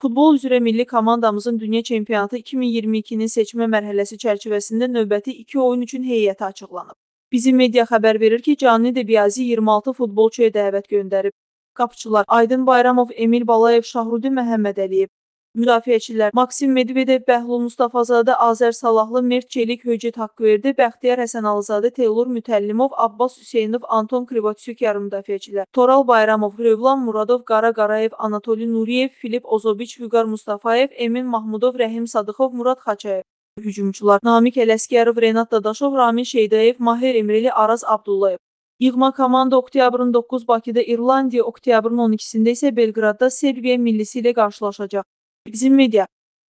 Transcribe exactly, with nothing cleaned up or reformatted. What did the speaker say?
Futbol üzrə milli komandamızın Dünya Çempionatı iki min iyirmi ikinin seçmə mərhələsi çərçivəsində növbəti iki oyun üçün heyəti açıqlanıb. Bizim media xəbər verir ki, Cani Debiyazi iyirmi altı futbolçuya dəvət göndərib. Qapıçılar Aydın Bayramov, Emil Balayev, Şahrudin Məhəmmədəliyev. Müdafiəçilər Maksim Medvedev, Bəhlul Mustafazadə, Azər Salahlı, Mert Çelik, Höcət Haqqıverdi, Bəxtiyar Həsənalızadə, Teylur Mütəllimov, Abbas Hüseynov, Anton Krivoçuk yarım müdafiəçilər. Toral Bayramov, Rövlan Muradov, Qara Qarayev, Anatoli Nuriyev, Filip Ozobiç, Vüqar Mustafayev, Emin Mahmudov, Rəhim Sadıxov, Murad Xaçayev. Hücumçular Namiq Ələsgərov, Renat Dadaşov, Ramin Şeydayev, Mahir Emreli, Araz Abdullayev. Yığma komanda oktyabrın doqquz Bakıda İrlandiya, oktyabrın on ikisində isə Belqradda Serbiya millisi ilə qarşılaşacaq. Bizim media